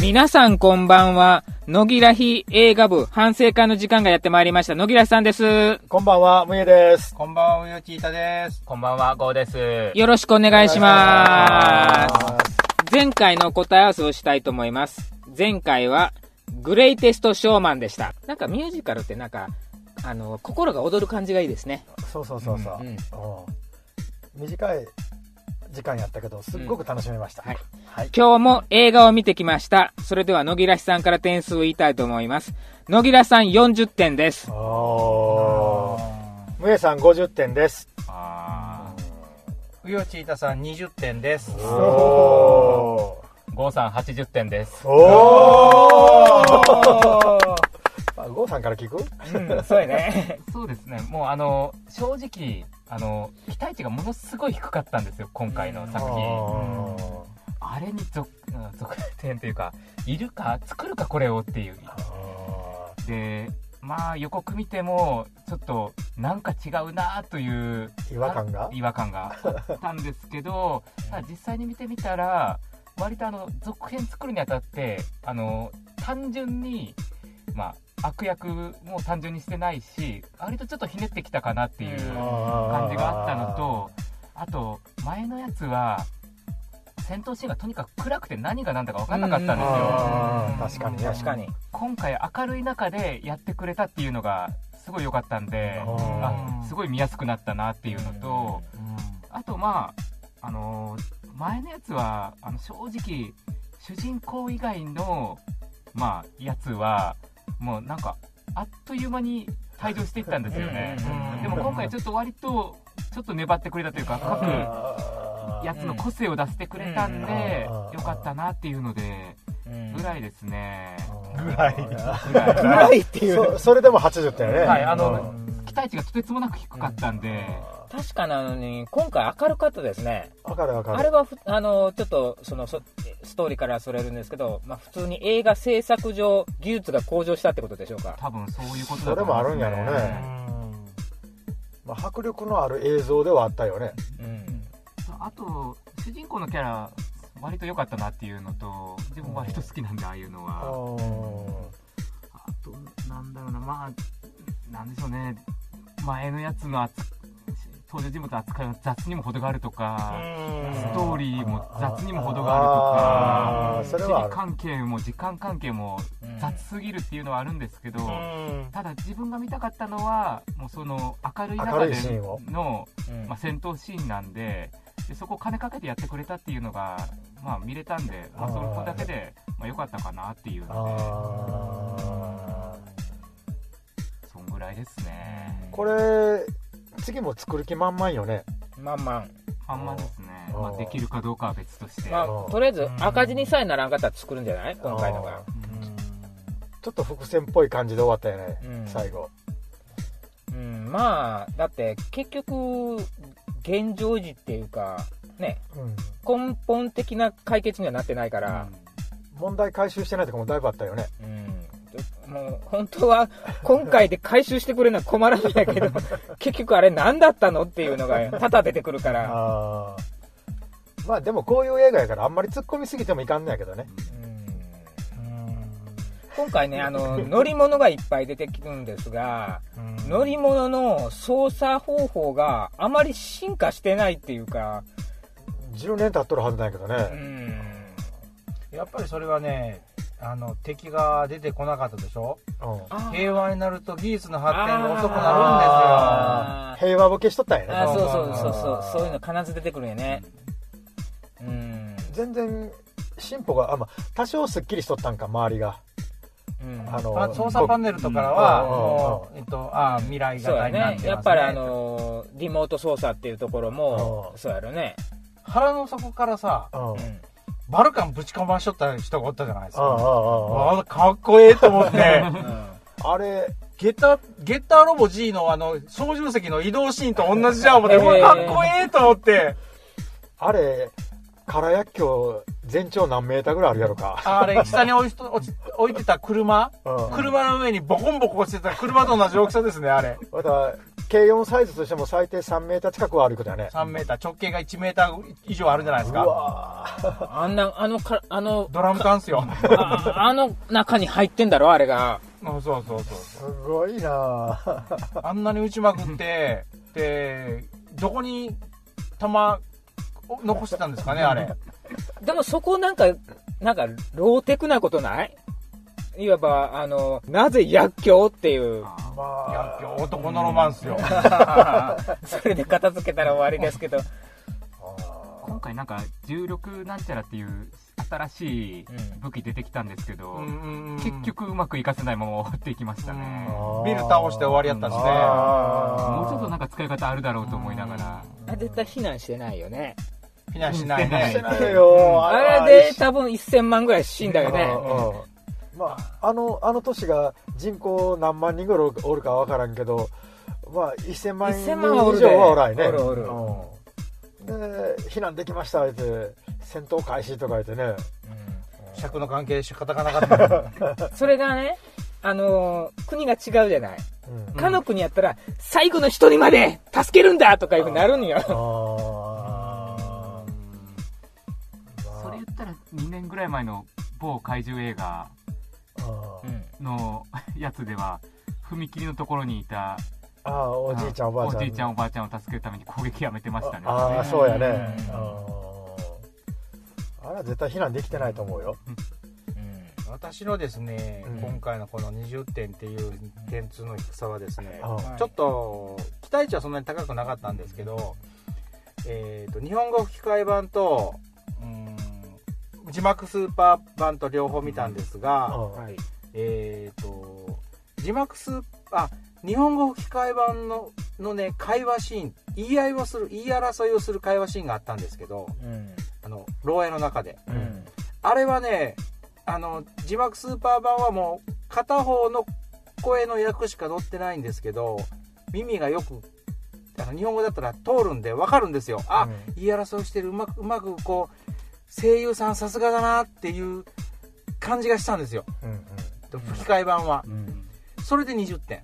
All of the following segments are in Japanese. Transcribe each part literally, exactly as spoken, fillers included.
皆さんこんばんは。野木らひ映画部反省会の時間がやってまいりました。野木らひさんです。 こんばんは、むえです。 こんばんは、うよちいたです。 こんばんは、ゴーです。 よろしくお願いします。前回の答え合わせをしたいと思います。前回はグレイテストショーマンでした。なんかミュージカルってなんかあの心が躍る感じがいいですね。 そうそうそうそう、うんうん、短い時間やったけどすっごく楽しめました、うんはいはい、 今日も映画を見てきました。それでは野木らしさんから点数を言いたいと思います。野木らさんよんじゅってんです。 おむえさんごじゅってんです。 あうよちいたさんにじゅってんです。 おゴーさんはちじゅってんです。 おおゴーさんから聞く、 うん、そうやねそうですね。もうあの正直あの期待値がものすごい低かったんですよ、今回の作品。あ, あれに続編というか、いるか作るかこれをっていう。でまあ予告見てもちょっとなんか違うなという違和感が違和感があったんですけどただ実際に見てみたら割とあの続編作るにあたってあの単純にまあ悪役も単純にしてないし、割とちょっとひねってきたかなっていう感じがあったのと、あと前のやつは戦闘シーンがとにかく暗くて何が何だか分かんなかったんですよ。 確かに確かに。 今回明るい中でやってくれたっていうのがすごい良かったんで、あすごい見やすくなったなっていうのと、あとまああのー、前のやつはあの正直主人公以外のまあやつはもうなんかあっという間に退場していったんですよね。でも今回ちょっと割とちょっと粘ってくれたというか、各やつの個性を出してくれたんでよかったなっていうのでぐらいですね。 ぐらいぐらいっていうそ, それでもはちじゅってんね。 はい、あの期待値がとてつもなく低かったんで。 確かなのに今回明るかったですね。 明るい明るい。 あれはあのちょっとそのストーリーからそれるんですけど、まあ、普通に映画制作上技術が向上したってことでしょうか。 多分そういうことだと思いますね。 それもあるんやろうね。うん、まあ、迫力のある映像ではあったよね。 うん、あと主人公のキャラ割と良かったなっていうのと、自分割と好きなんでああいうのは。あとなんだろうな、まあなんでしょうね、前のやつの登場人物の扱いは雑にも程があるとか、ストーリーも雑にも程があるとか、地理関係も時間関係も雑すぎるっていうのはあるんですけど、ただ自分が見たかったのはもうその明るい中での、まあ、戦闘シーンなんで、でそこを金かけてやってくれたっていうのが、まあ、見れたんで、まあ、その子だけでまあ良かったかなっていうので、そんぐらいですね。 これ次も作る気満々よね。 満々 満々ですね。まあ、できるかどうかは別として、 まあ、とりあえず赤字にさえならんかったら作るんじゃない、今回のが。 ちょっと伏線っぽい感じで終わったよね、うん、最後。 うん、まあだって結局現状維持っていうかね、うん、根本的な解決にはなってないから、 うん、問題回収してないとこもだいぶあったよね。 うん、もう本当は今回で回収してくれるのは困らないんだけど結局あれ何だったのっていうのが多々出てくるから。 あまあでもこういう映画やからあんまり突っ込みすぎてもいかんのやけどね。 うんうん、今回ねあの乗り物がいっぱい出てくるんですが、乗り物の操作方法があまり進化してないっていうか、 じゅうねん経っとるはずなんやけどね。うん、やっぱりそれはね、あの敵が出てこなかったでしょ、うん、平和になると技術の発展が遅くなるんですよ。 平和ボケしとったんやね。 あそうそうそうそうそういうの必ず出てくるよね。 うん、全然進歩があ、まあ、多少すっきりしとったんか周りが。 うん、あの操作パネルとかは、うん、もう、えっと、あ未来型になってますね。 やっぱりあのリモート操作っていうところもそうやろね。 腹の底からさ、うん、バルカンぶちかましとった人がおったじゃないですか。ああかっこええと思って、うん、あれゲッターゲッターロボ G のあの操縦席の移動シーンと同じじゃん思って、えー、かっこええと思って。 あれ空薬莢全長何メーターぐらいあるやろか。 あれ、下に置いと置い置いてた車、 うん車の上にボコンボコ落ちてた車と同じ大きさですね、あれ。 また軽よんサイズとしても最低さんメーター近くはあることやね。 さんメーター、直径がいちメーター以上あるんじゃないですうか。 わーあんな、あのか、あの、 ドラム缶っすよ。 ああの中に入ってんだろ、あれが。 そうそうそう。 すごいなぁ。 あんなに打ちまくって、で、どこに弾を残してたんですかね、あれ。 でもそこなんか、なんか、ローテクなことない？いわば、あの、なぜ薬莢っていう。 まあ、いや、男のロマンスよ。 それで片付けたら終わりですけど。 今回なんか重力なんちゃらっていう新しい武器出てきたんですけど、 うん、 結局うまくいかせないまま終わっていきましたね。 ビル倒して終わりやったしね。 もうちょっとなんか使い方あるだろうと思いながら。 あ、絶対避難してないよね。 避難しないね。 してないよ。 あれで多分せんまんぐらい死んだよね。 まあ、あの、あの都市が人口何万人ぐらいおるかわからんけど、まあ、せんまん人以上はおらいね。 おるおる。 で、避難できましたって、戦闘開始とか言ってね。 尺の関係で仕方がなかった。 それがね、あのー、国が違うじゃない。うん、かの国やったら、最後の一人まで助けるんだとかいうふうになるんよ。 それ言ったらにねんぐらい前の某怪獣映画のやつでは、踏切のところにいた、 ああ、おじいちゃんおばあちゃん。 おじいちゃんおばあちゃんを助けるために攻撃やめてましたね。 ああ、そうやね。あれは絶対避難できてないと思うよ。 私のですね、うん、今回のこのにじゅってんっていう点数の低さはですね、 うん、 ちょっと期待値はそんなに高くなかったんですけど、えー、と日本語吹き替え版と、うん、字幕スーパー版と両方見たんですが、うん、えー、と字幕スーあ日本語吹き替え版 の, のね会話シーン言い合いをする言い争いをする会話シーンがあったんですけど、うん、あの牢屋の中で、うん、あれはねあの字幕スーパー版はもう片方の声の役しか載ってないんですけど、耳がよくあの日本語だったら通るんで分かるんですよ。あ、うん、言い争いしてる、うまくうまくこう声優さんさすがだなっていう感じがしたんですよ、うんうん、吹き替え版は、うん、それでにじゅってん、うん、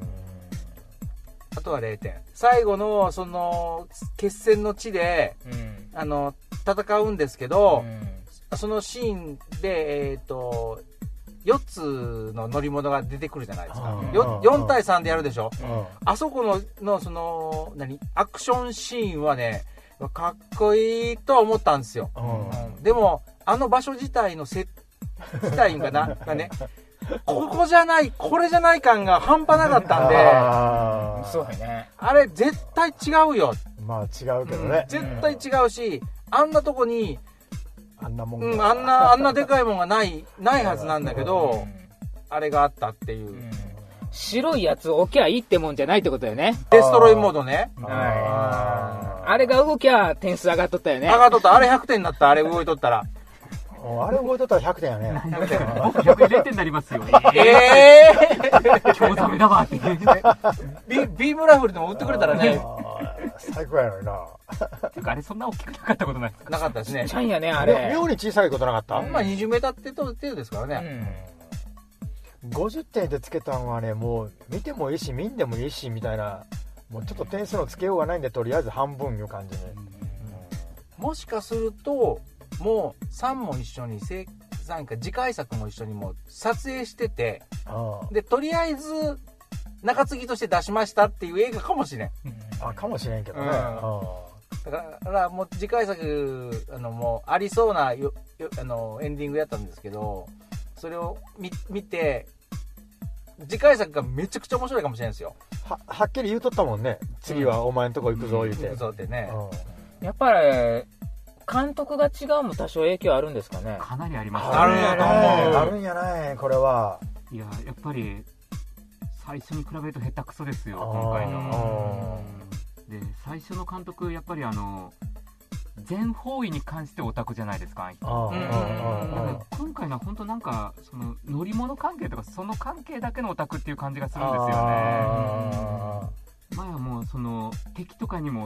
あとはれいてん。最後のその決戦の地で、うん、あの戦うんですけど、うん、そのシーンで、えーと、よっつの乗り物が出てくるじゃないですか、うん、よよん対さんでやるでしょ、うん、あそこ の, の, その何アクションシーンはねかっこいいと思ったんですよ、うんうん、でもあの場所自体の設自体がながねここじゃないこれじゃない感が半端なかったんで、 あそうやね、 あれ絶対違うよ。 まあ違うけどね、 うん、絶対違うし、あんなとこにあんなもん、 うん、あんなあんなでかいもんがないないはずなんだけど、あれがあったっていう、うん、 白いやつ置きゃいいってもんじゃないってことだよね。 デストロイモードね。 あ, あれが動きゃ点数上がっとったよね。 上がっとった。あれひゃくてんになった。あれ動いとったらあれ動いとったらひゃくてんやね。 僕ひゃくれいてんになりますよ。 えー今日ダメだわってビ, ビームラフルでも売ってくれたらね最高やのにな。 てかあれそんな大きくなかったことないですか。 なかったですね。 ちっちゃいやねあれ。 妙に小さいことなかった、 うん、まあにじゅうメーターって程度ですからね、 うん、ごじゅってんでつけたんはね、もう見てもいいし見んでもいいしみたいな、もうちょっと点数のつけようがないんでとりあえず半分いう感じに、 うん、もしかするともうさんも一緒になんか次回作も一緒にもう撮影してて、あでとりあえず中継ぎとして出しましたっていう映画かもしれん、 うん、あかもしれんけどね、うん、 だからもう次回作あのもうありそうなよよあのエンディングやったんですけど、それを 見, 見て次回作がめちゃくちゃ面白いかもしれないですよ。 は, はっきり言うとったもんね、次はお前んとこ行くぞ言うて、 うん、行くぞってね、 うん、やっぱり監督が違うも多少影響あるんですかね。 かなりありますね。あるんやと思う。 あるんやないこれは。 いややっぱり最初に比べると下手くそですよ今回の。で最初の監督やっぱりあの全方位に関してオタクじゃないですか。ああああ今回のは本当なんかその乗り物関係とかその関係だけのオタクっていう感じがするんですよね。前はもうその敵とかにも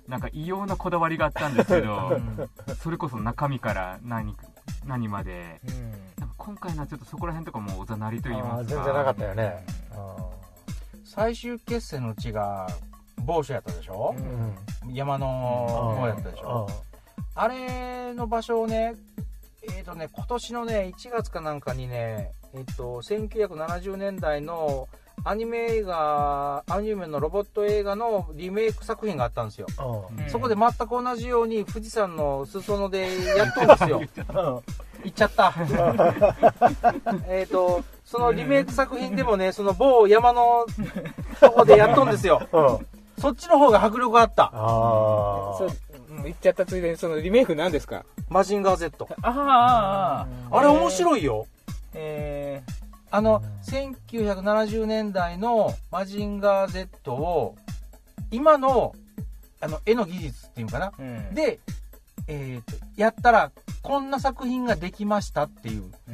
なんか異様なこだわりがあったんですけどそれこそ中身から何何まで、うん、なんか今回のはちょっとそこら辺とかもおざなりと言いますか全然なかったよね、うん、 最終決戦の地が某所やったでしょ、うん、山の方やったでしょ、うん、あれの場所をねえーとね今年のねいちがつかなんかにねえっとせんきゅうひゃくななじゅうねんだいのアニメ映画アニメのロボット映画のリメイク作品があったんですよ、うん、そこで全く同じように富士山の裾野でやっとんですよ言っちゃったえっとそのリメイク作品でもねその某山のとこでやっとんですよ、うん、そっちの方が迫力あった。 あそう言っちゃったついでにそのリメイク何ですか？ マジンガー Z。 あああれ面白いよ。 えー、 あのせんきゅうひゃくななじゅうねんだいのマジンガー Z を今のあの絵の技術っていうかな、うん、で、えー、とやったらこんな作品ができましたっていう、うん、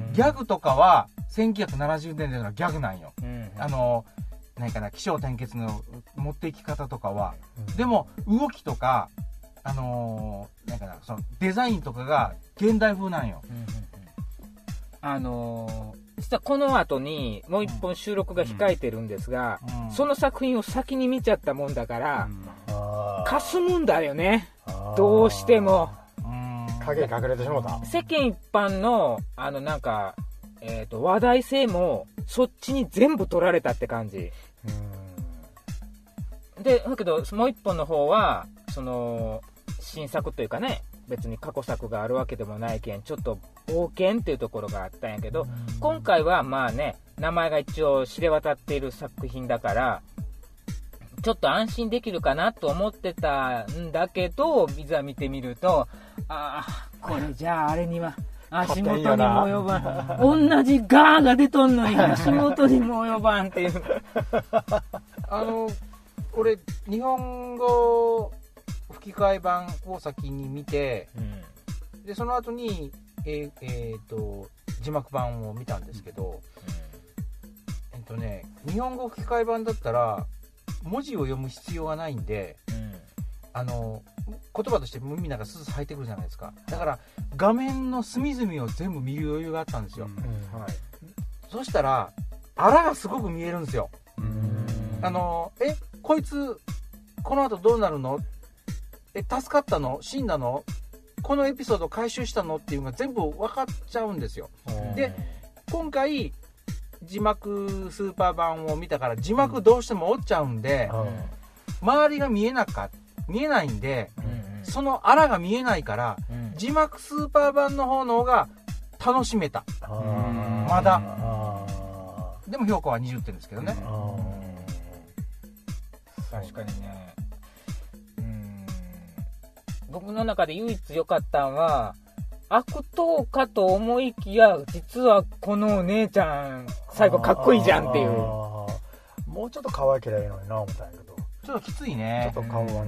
ギャグとかはせんきゅうひゃくななじゅうねんだいのギャグなんよ、うん、あの何かな起承転結の持っていき方とかは、うん、でも動きとかあのー、なんかなそのデザインとかが現代風なんよ、うんうんうん、 あのー、実はこの後にもう一本収録が控えてるんですが、うんうん、その作品を先に見ちゃったもんだから、うん、霞むんだよねどうしても影隠れてしまった。 世間一般のあのなんか、えーと、話題性もそっちに全部取られたって感じ。うんでだけどもう一本の方はその新作というかね別に過去作があるわけでもないけんちょっと冒険っていうところがあったんやけど、今回はまあね名前が一応知れ渡っている作品だからちょっと安心できるかなと思ってたんだけどいざ見てみるとああこれじゃああれには足元にも及ばん同じガーが出とんのに足元にも及ばんっていうあの俺日本語吹き替え版を先に見て、うん、でその後にえーえー、と字幕版を見たんですけど、うん、えっとね日本語吹き替え版だったら文字を読む必要がないんで、うん、あの言葉として耳なんかスースー入ってくるじゃないですか。だから画面の隅々を全部見る余裕があったんですよ、うんはい、そしたらあらがすごく見えるんですよ。うんあのえこいつこの後どうなるのえ助かったの死んだのこのエピソード回収したのっていうのが全部分かっちゃうんですよ。で今回字幕スーパー版を見たから字幕どうしても折っちゃうんで、うん、周りが見えなか見えないんで、うんうん、そのあらが見えないから、うん、字幕スーパー版の方の方が楽しめた。まだでも評価はにじゅってんですけどね。 確かにねうん僕の中で唯一良かったのは悪党かと思いきや実はこのお姉ちゃん最後かっこいいじゃんっていう。 もうちょっと可愛ければいいのにな思ったんやけどちょっときついねちょっと顔がな、うん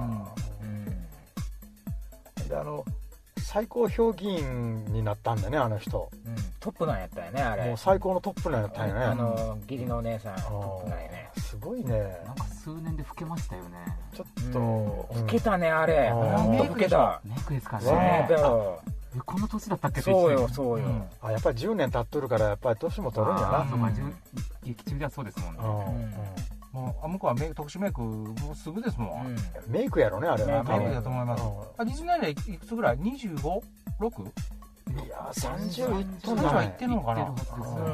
うん、であの最高評議員になったんだねあの人、 うん、トップなんやったよねあれもう最高のトップなんやったよねあの義理のお姉さんトップなんやねすごいねなんか数年で老けましたよねちょっと、 うん、老けたねあれほんと老けたメイクですからねえこの年だったっけそうよそうよ、うん、 あやっぱりじゅうねん経っとるからやっぱり年も取るんやなあそうか、うん、劇中ではそうですもんね、 うん、もう向こうはメイク特殊メイクもうすぐですもん、うん、 メイクやろねあれはメイクだと思います、うん、あディズニーランドいくつぐらい にじゅうご？ろく？ いやさんじゅういってんはいってんのかな、うんうん、 や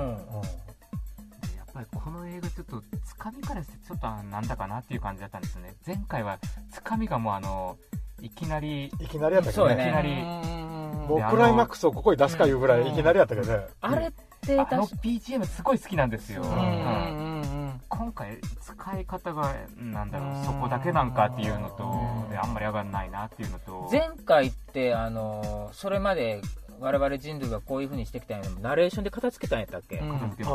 っぱりこの映画ちょっとつかみからしてちょっとなんだかなっていう感じだったんですよね。前回はつかみがもうあのいきなりいきなりやったけどね、 ねいきなりもうクライマックスをここに出すかいうぐらいいきなりやったけどね、うん、 あれってあの ビージーエム すごい好きなんですよ、うんうんうん、 今回使い方がなんだろうそこだけなんかっていうのとであんまり上がんないなっていうのと前回ってあのそれまで我々人類がこういう風にしてきたのにナレーションで片付けたんやったっけ、うん、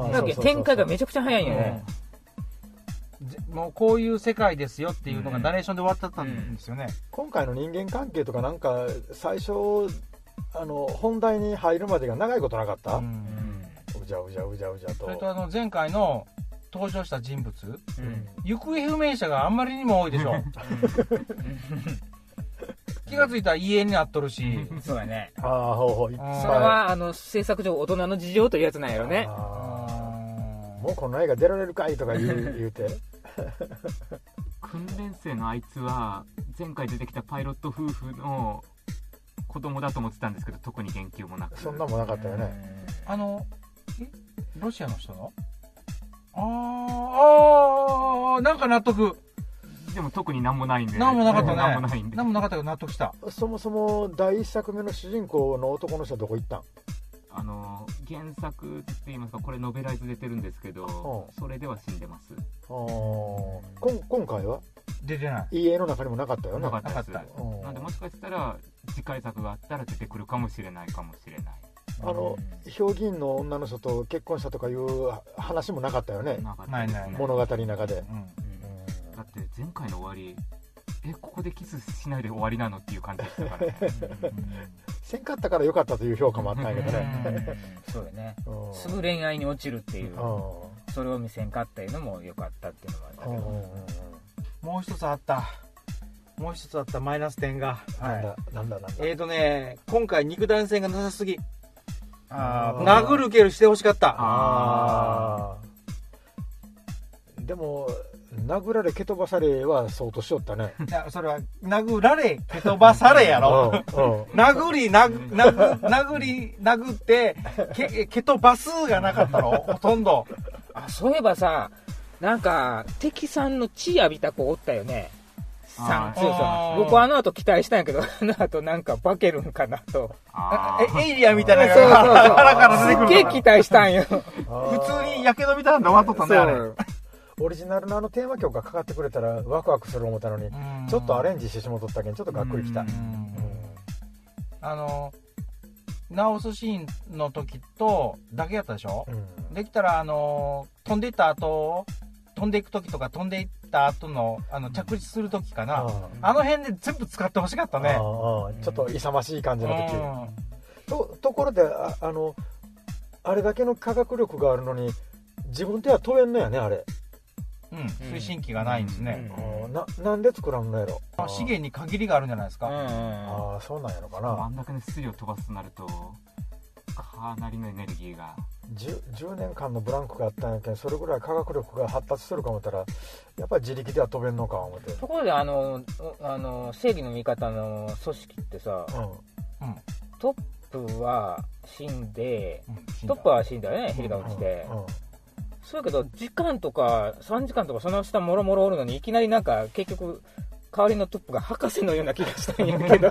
だっけ展開がめちゃくちゃ早いんよね、 うん、もうこういう世界ですよっていうのがナレーションで終わったんですよね、うん、 今回の人間関係とかなんか最初あの本題に入るまでが長いことなかった、うん、うじゃうじゃうじゃうじゃとそれとあの前回の登場した人物、うん、行方不明者があんまりにも多いでしょ気がついたら家になっとるしそうやね。 ああ、ほうほう。それはあの制作上大人の事情というやつなんやろね。 もうこの映画出られるかいとか言う、言うて訓練生のあいつは前回出てきたパイロット夫婦の子供だと思ってたんですけど、特に言及もなく。 そんなもなかったよね。 あのえロシアの人のあーあーなんか納得。 でも特に何もないんで。 何もなかったね。 何もないんで。 何もなかったけど納得した。 そもそも第一作目の主人公の男の人はどこ行ったん？ あの原作って言いますか、これノベライズ出てるんですけど、それでは死んでます。 こん今回は出てない。 家の中にもなかったよね。 なかったです。なんでもしかしたら次回作があったら出てくるかもしれないかもしれない。 あの評議員の女の人と結婚したとかいう話もなかったよね。 なかった。 ないない。 物語の中で。 うん、だって前回の終わり、えここでキスしないで終わりなのっていう感じでしたからね。 せんかったから良かったという評価もあったんやけどね。 そうやね。すぐ恋愛に落ちるっていう、それを見せんかったいうのも良かったっていうのもあるんだけど、 もう一つあった。もう一つあったマイナス点が。 なんだなんだなんだ。 えーとね、今回肉弾戦がなさすぎ。あ殴る蹴るしてほしかった。 あでも殴られ蹴飛ばされは相当しよったね。 いやそれは殴られ蹴飛ばされやろ。殴り殴殴殴り殴って蹴蹴飛ばすがなかったろほとんど。 あそういえばさ、なんか敵さんの血浴びた子おったよね。さん、僕あの後期待したんやけど、あの後なんか化けるんかなと。 え、エイリアンみたいなのが腹から出てくる。 すっげえ期待したんよ。 普通にやけどみたいなんで終わっとったんだよ、あれ。 オリジナルのあのテーマ曲がかかってくれたらワクワクする思ったのに、ちょっとアレンジしてしもとったけん、ちょっとがっくりきた。 あの、直すシーンの時とだけやったでしょ、うん、できたら、あの、飛んでいった後、飛んでいく時とか飛んでいった後のあの着地する時かな、うん、あの辺で全部使ってほしかったね。あちょっと勇ましい感じの時、うん、と, ところで あ, あのあれだけの科学力があるのに自分では飛べんのやねあれ。 うん、推進機がないんですね、 うんうん、な, なんで作らんのやろ。 資源に限りがあるんじゃないですか。うんうん、 ああそうなんやろかな。 あんだけの水を飛ばすとなるとかなりのエネルギーが 10, じゅうねんかんのブランクがあったんやけど、それぐらい科学力が発達するか思ったらやっぱり自力では飛べんのか思って。 ところであのあの正義の味方の組織ってさ、うんうん、トップは死んで、うん、トップは死んだよね、ヘリが落ちて、うんうんうん、そうやけど時間とかさんじかんとかその下もろもろおるのにいきなりなんか結局代わりのトップが博士のような気がしたんやけど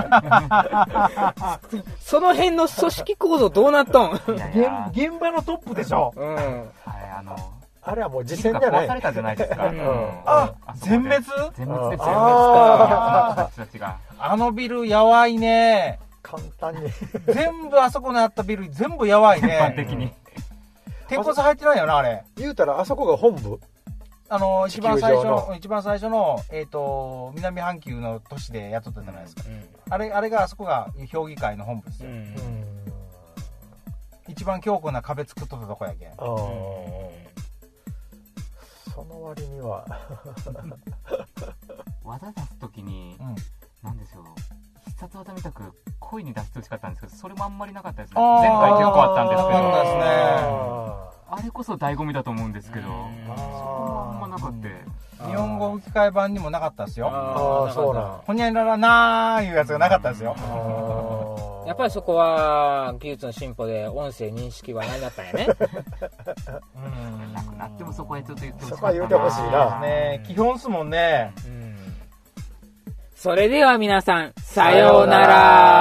その辺の組織構造どうなっとん。 いやいや現場のトップでしょ、うん、 はい、あのあれはもう実践じゃない。 壊されたじゃないですか、うん、 あ全滅全滅です全滅か。 あのビルやばいね。 簡単に全部あそこにあったビル全部やばいね。 一般的に鉄骨入ってないよなあれ。 言うたらあそこが本部。 あの一番最初の一番最初の、えー、と南半球の都市で雇ったじゃないですか、うん、あれあれがあそこが評議会の本部ですよ、うん、一番強固な壁作っとったとこやけん。あ、うん、 その割には技出すときに、うん、なんでしょう、必殺技みたく声に出してほしかったんですけど、それもあんまりなかったですね。前回結構あったんですけど、 あですね、 あれこそ醍醐味だと思うんですけど、そこはあんまなかった。 日本語吹き替え版にもなかったですよ。 ああ、そうなん。 ほにゃららなーいうやつがなかったですよ。 やっぱりそこは技術の進歩で音声認識は何だったんやね。 うん、なくなってもそこへちょっと言ってほしい。 そこは言ってほしいな。 ね、基本っすもんね。 うん、それでは皆さん、さようなら。